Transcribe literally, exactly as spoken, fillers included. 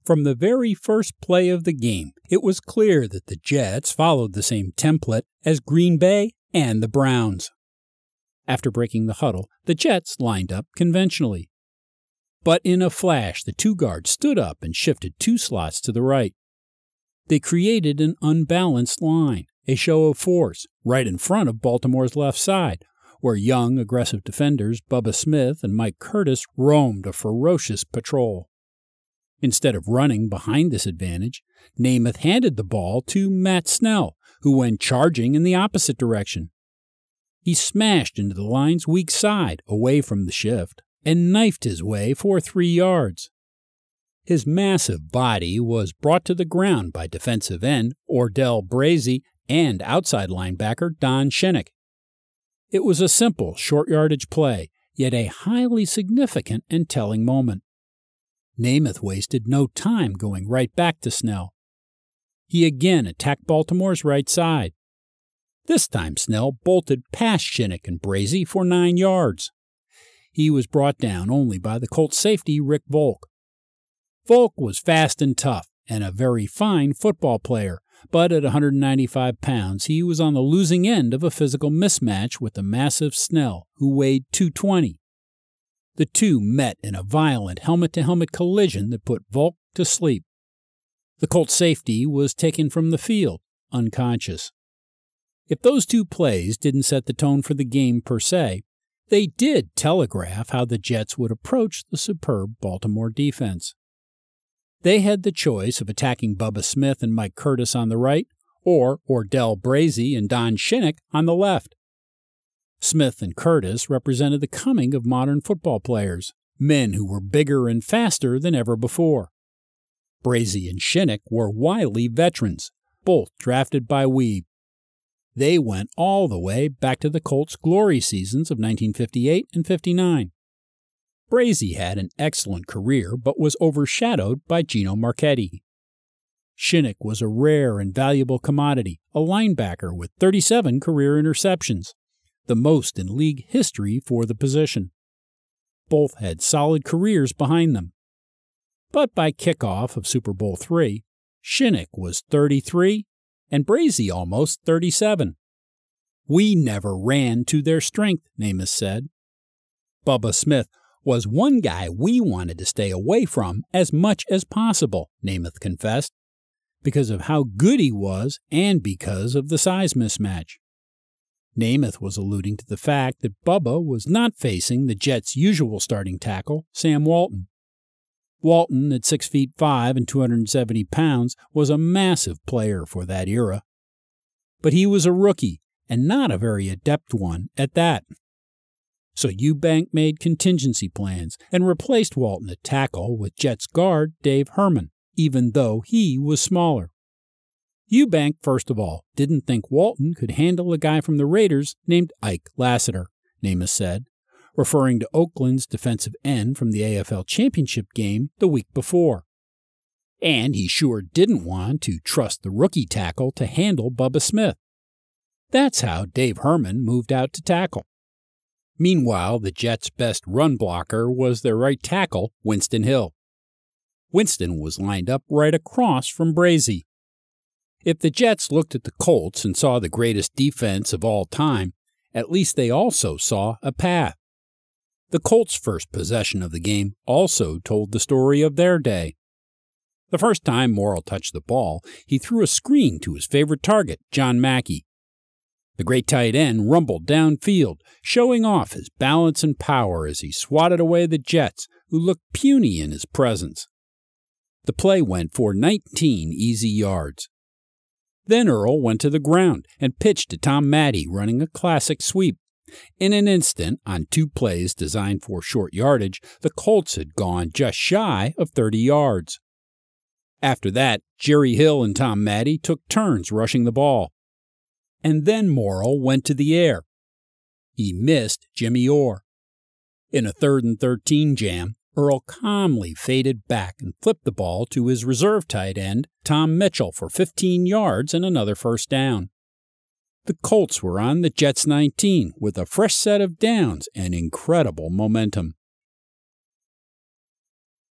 From the very first play of the game, it was clear that the Jets followed the same template as Green Bay and the Browns. After breaking the huddle, the Jets lined up conventionally. But in a flash, the two guards stood up and shifted two slots to the right. They created an unbalanced line, a show of force, right in front of Baltimore's left side, where young, aggressive defenders Bubba Smith and Mike Curtis roamed a ferocious patrol. Instead of running behind this advantage, Namath handed the ball to Matt Snell, who went charging in the opposite direction. He smashed into the line's weak side, away from the shift, and knifed his way for three yards. His massive body was brought to the ground by defensive end Ordell Brazy and outside linebacker Don Shinnick. It was a simple, short-yardage play, yet a highly significant and telling moment. Namath wasted no time going right back to Snell. He again attacked Baltimore's right side. This time Snell bolted past Shinnick and Brazy for nine yards. He was brought down only by the Colts safety Rick Volk. Volk was fast and tough and a very fine football player, but at one hundred ninety-five pounds he was on the losing end of a physical mismatch with the massive Snell, who weighed two twenty. The two met in a violent helmet-to-helmet collision that put Volk to sleep. The Colts safety was taken from the field, unconscious. If those two plays didn't set the tone for the game per se, they did telegraph how the Jets would approach the superb Baltimore defense. They had the choice of attacking Bubba Smith and Mike Curtis on the right, or Ordell Brazy and Don Shinnick on the left. Smith and Curtis represented the coming of modern football players, men who were bigger and faster than ever before. Brazy and Shinnick were wily veterans, both drafted by Weeb. They went all the way back to the Colts' glory seasons of nineteen fifty-eight and fifty-nine. Brazy had an excellent career but was overshadowed by Gino Marchetti. Shinnick was a rare and valuable commodity, a linebacker with thirty-seven career interceptions, the most in league history for the position. Both had solid careers behind them. But by kickoff of Super Bowl three, Shinnick was thirty-three and Brazy almost thirty-seven. "We never ran to their strength," Namath said. Bubba Smith was one guy we wanted to stay away from as much as possible, Namath confessed, because of how good he was and because of the size mismatch. Namath was alluding to the fact that Bubba was not facing the Jets' usual starting tackle, Sam Walton. Walton, at six feet five and two hundred seventy pounds, was a massive player for that era. But he was a rookie, and not a very adept one at that. So Eubank made contingency plans and replaced Walton at tackle with Jets guard Dave Herman, even though he was smaller. Eubank, first of all, didn't think Walton could handle a guy from the Raiders named Ike Lassiter, Namath said, referring to Oakland's defensive end from the A F L Championship game the week before. And he sure didn't want to trust the rookie tackle to handle Bubba Smith. That's how Dave Herman moved out to tackle. Meanwhile, the Jets' best run blocker was their right tackle, Winston Hill. Winston was lined up right across from Brazy. If the Jets looked at the Colts and saw the greatest defense of all time, at least they also saw a path. The Colts' first possession of the game also told the story of their day. The first time Morrill touched the ball, he threw a screen to his favorite target, John Mackey. The great tight end rumbled downfield, showing off his balance and power as he swatted away the Jets, who looked puny in his presence. The play went for nineteen easy yards. Then Earl went to the ground and pitched to Tom Matte running a classic sweep. In an instant, on two plays designed for short yardage, the Colts had gone just shy of thirty yards. After that, Jerry Hill and Tom Matte took turns rushing the ball. And then Morrill went to the air. He missed Jimmy Orr. In a third and thirteen jam, Earl calmly faded back and flipped the ball to his reserve tight end, Tom Mitchell, for fifteen yards and another first down. The Colts were on the Jets' nineteen with a fresh set of downs and incredible momentum.